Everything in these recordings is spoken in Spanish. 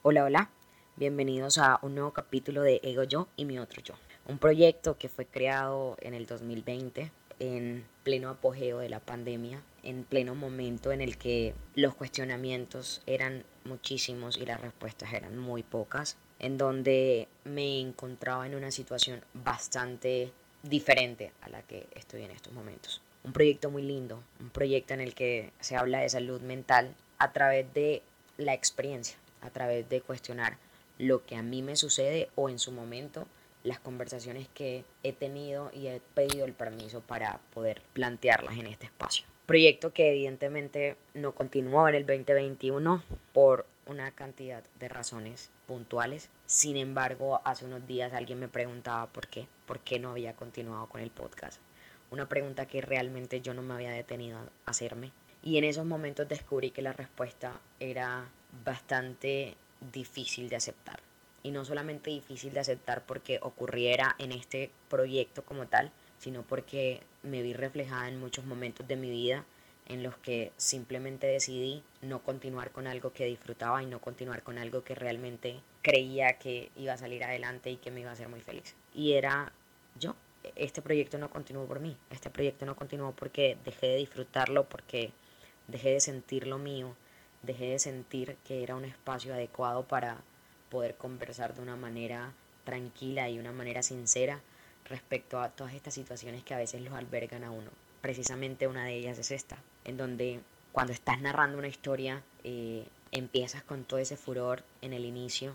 Hola, hola, bienvenidos a un nuevo capítulo de Ego Yo y mi otro yo. Un proyecto que fue creado en el 2020, en pleno apogeo de la pandemia, en pleno momento en el que los cuestionamientos eran muchísimos y las respuestas eran muy pocas, en donde me encontraba en una situación bastante diferente a la que estoy en estos momentos. Un proyecto muy lindo, un proyecto en el que se habla de salud mental a través de la experiencia, a través de cuestionar lo que a mí me sucede o en su momento las conversaciones que he tenido y he pedido el permiso para poder plantearlas en este espacio. Proyecto que evidentemente no continuó en el 2021 por una cantidad de razones puntuales. Sin embargo, hace unos días alguien me preguntaba por qué no había continuado con el podcast. Una pregunta que realmente yo no me había detenido a hacerme. Y en esos momentos descubrí que la respuesta era bastante difícil de aceptar. Y no solamente difícil de aceptar porque ocurriera en este proyecto como tal, sino porque me vi reflejada en muchos momentos de mi vida en los que simplemente decidí no continuar con algo que disfrutaba y no continuar con algo que realmente creía que iba a salir adelante y que me iba a hacer muy feliz. Y era yo. Este proyecto no continuó por mí, este proyecto no continuó porque dejé de disfrutarlo, porque dejé de sentir lo mío, dejé de sentir que era un espacio adecuado para poder conversar de una manera tranquila y una manera sincera respecto a todas estas situaciones que a veces los albergan a uno. Precisamente una de ellas es esta, en donde cuando estás narrando una historia empiezas con todo ese furor en el inicio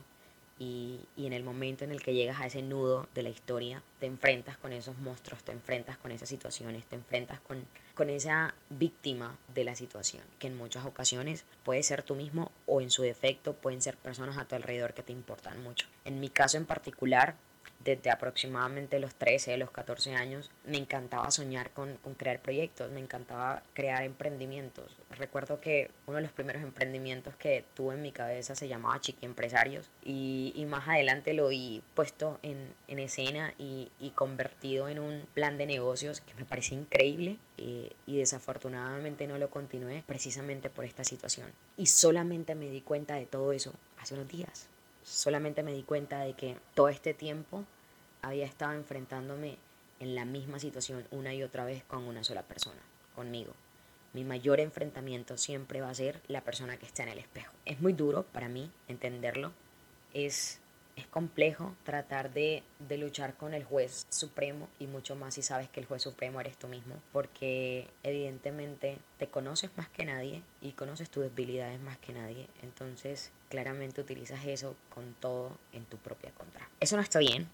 y en el momento en el que llegas a ese nudo de la historia, te enfrentas con esos monstruos, te enfrentas con esas situaciones, te enfrentas con esa víctima de la situación, que en muchas ocasiones puede ser tú mismo o en su defecto pueden ser personas a tu alrededor que te importan mucho. En mi caso en particular, desde aproximadamente los 13, los 14 años, me encantaba soñar con crear proyectos, me encantaba crear emprendimientos. Recuerdo que uno de los primeros emprendimientos que tuve en mi cabeza se llamaba Chiqui Empresarios y más adelante lo vi puesto en escena y convertido en un plan de negocios que me parecía increíble y desafortunadamente no lo continué precisamente por esta situación. Y solamente me di cuenta de todo eso hace unos días. Solamente me di cuenta de que todo este tiempo había estado enfrentándome en la misma situación una y otra vez con una sola persona, conmigo. Mi mayor enfrentamiento siempre va a ser la persona que está en el espejo. Es muy duro para mí entenderlo. Es, es complejo tratar de luchar con el juez supremo y mucho más si sabes que el juez supremo eres tú mismo, porque evidentemente te conoces más que nadie y conoces tus debilidades más que nadie, entonces claramente utilizas eso con todo en tu propia contra. Eso no está bien,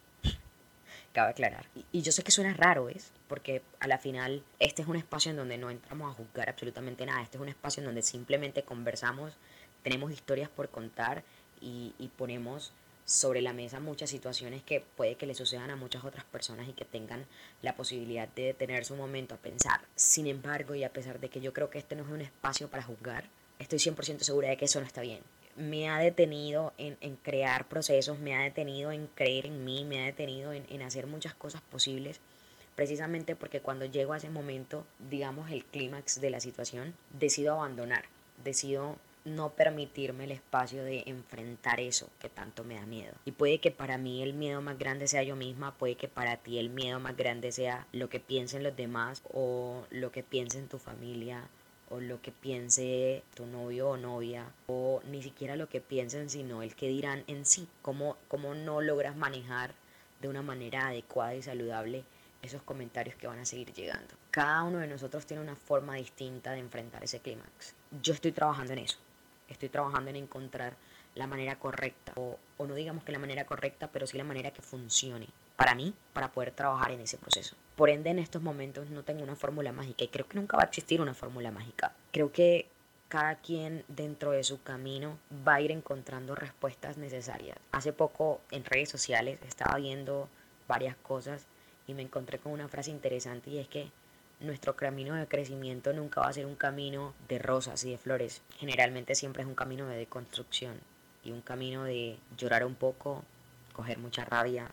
cabe aclarar. Y yo sé que suena raro, ¿es? Porque a la final este es un espacio en donde no entramos a juzgar absolutamente nada. Este es un espacio en donde simplemente conversamos, tenemos historias por contar y ponemos sobre la mesa muchas situaciones que puede que le sucedan a muchas otras personas y que tengan la posibilidad de detenerse un momento a pensar. Sin embargo, y a pesar de que yo creo que este no es un espacio para juzgar, estoy 100% segura de que eso no está bien. Me ha detenido en crear procesos, me ha detenido en creer en mí, me ha detenido en hacer muchas cosas posibles, precisamente porque cuando llego a ese momento, digamos el clímax de la situación, decido abandonar, decido no permitirme el espacio de enfrentar eso que tanto me da miedo. Y puede que para mí el miedo más grande sea yo misma, puede que para ti el miedo más grande sea lo que piensen los demás o lo que piensen tu familia o lo que piense tu novio o novia, o ni siquiera lo que piensen, sino el que dirán en sí, cómo no logras manejar de una manera adecuada y saludable esos comentarios que van a seguir llegando. Cada uno de nosotros tiene una forma distinta de enfrentar ese clímax. Yo estoy trabajando en eso, estoy trabajando en encontrar la manera correcta, o no digamos que la manera correcta, pero sí la manera que funcione para mí, para poder trabajar en ese proceso. Por ende, en estos momentos no tengo una fórmula mágica y creo que nunca va a existir una fórmula mágica. Creo que cada quien dentro de su camino va a ir encontrando respuestas necesarias. Hace poco en redes sociales estaba viendo varias cosas y me encontré con una frase interesante y es que nuestro camino de crecimiento nunca va a ser un camino de rosas y de flores. Generalmente siempre es un camino de deconstrucción y un camino de llorar un poco, coger mucha rabia,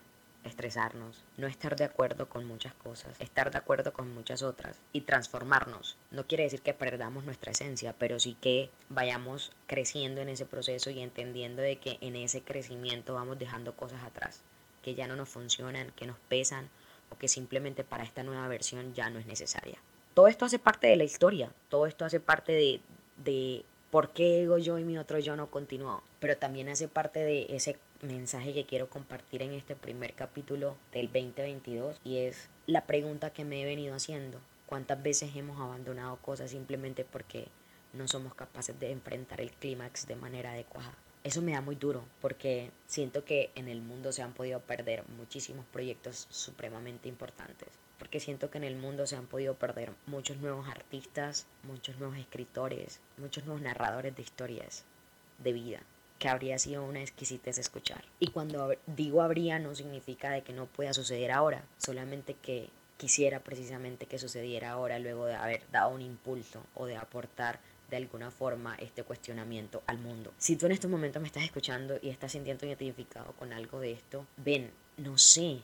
estresarnos, no estar de acuerdo con muchas cosas, estar de acuerdo con muchas otras y transformarnos. No quiere decir que perdamos nuestra esencia, pero sí que vayamos creciendo en ese proceso y entendiendo de que en ese crecimiento vamos dejando cosas atrás, que ya no nos funcionan, que nos pesan o que simplemente para esta nueva versión ya no es necesaria. Todo esto hace parte de la historia, todo esto hace parte de por qué Ego Yo y mi otro yo no continuó, pero también hace parte de ese mensaje que quiero compartir en este primer capítulo del 2022 y es la pregunta que me he venido haciendo. ¿Cuántas veces hemos abandonado cosas simplemente porque no somos capaces de enfrentar el clímax de manera adecuada? Eso me da muy duro porque siento que en el mundo se han podido perder muchísimos proyectos supremamente importantes. Porque siento que en el mundo se han podido perder muchos nuevos artistas, muchos nuevos escritores, muchos nuevos narradores de historias de vida, que habría sido una exquisitez escuchar. Y cuando digo habría no significa de que no pueda suceder ahora, solamente que quisiera precisamente que sucediera ahora luego de haber dado un impulso o de aportar de alguna forma este cuestionamiento al mundo. Si tú en estos momentos me estás escuchando y estás sintiendo identificado con algo de esto, ven, no sé,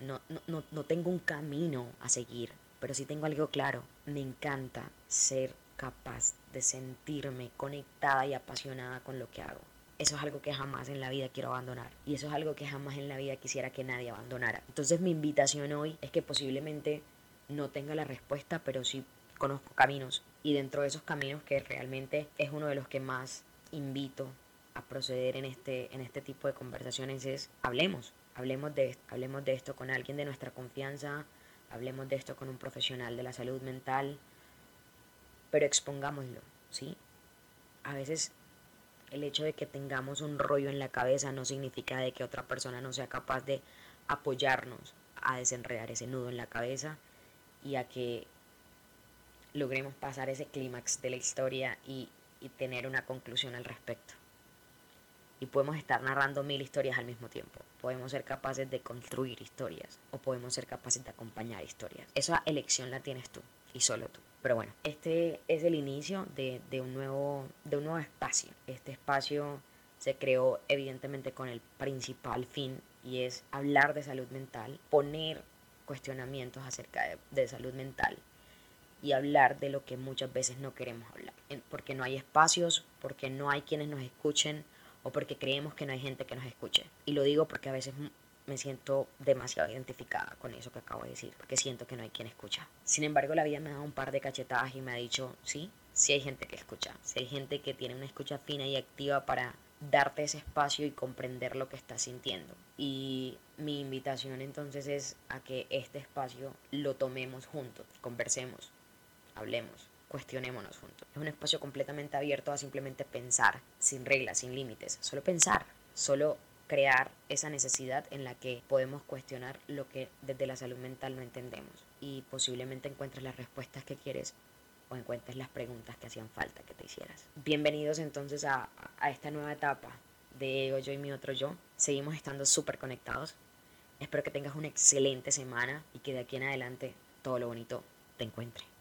no tengo un camino a seguir, pero sí tengo algo claro. Me encanta ser capaz de sentirme conectada y apasionada con lo que hago. Eso es algo que jamás en la vida quiero abandonar. Y eso es algo que jamás en la vida quisiera que nadie abandonara. Entonces mi invitación hoy es que posiblemente no tenga la respuesta, pero sí conozco caminos. Y dentro de esos caminos, que realmente es uno de los que más invito a proceder en este tipo de conversaciones, es hablemos de esto con alguien de nuestra confianza, hablemos de esto con un profesional de la salud mental, pero expongámoslo, ¿sí? A veces el hecho de que tengamos un rollo en la cabeza no significa de que otra persona no sea capaz de apoyarnos a desenredar ese nudo en la cabeza y a que logremos pasar ese clímax de la historia y tener una conclusión al respecto. Y podemos estar narrando 1000 historias al mismo tiempo. Podemos ser capaces de construir historias o podemos ser capaces de acompañar historias. Esa elección la tienes tú y solo tú. Pero bueno, este es el inicio de un nuevo espacio. Este espacio se creó evidentemente con el principal fin y es hablar de salud mental, poner cuestionamientos acerca de salud mental y hablar de lo que muchas veces no queremos hablar. Porque no hay espacios, porque no hay quienes nos escuchen o porque creemos que no hay gente que nos escuche. Y lo digo porque a veces me siento demasiado identificada con eso que acabo de decir, porque siento que no hay quien escucha. Sin embargo, la vida me ha dado un par de cachetadas y me ha dicho, sí, sí hay gente que escucha, sí hay gente que tiene una escucha fina y activa para darte ese espacio y comprender lo que estás sintiendo. Y mi invitación entonces es a que este espacio lo tomemos juntos, conversemos, hablemos, cuestionémonos juntos. Es un espacio completamente abierto a simplemente pensar, sin reglas, sin límites, solo pensar, solo crear esa necesidad en la que podemos cuestionar lo que desde la salud mental no entendemos y posiblemente encuentres las respuestas que quieres o encuentres las preguntas que hacían falta que te hicieras. Bienvenidos entonces a esta nueva etapa de Ego Yo y mi otro yo. Seguimos estando súper conectados. Espero que tengas una excelente semana y que de aquí en adelante todo lo bonito te encuentre.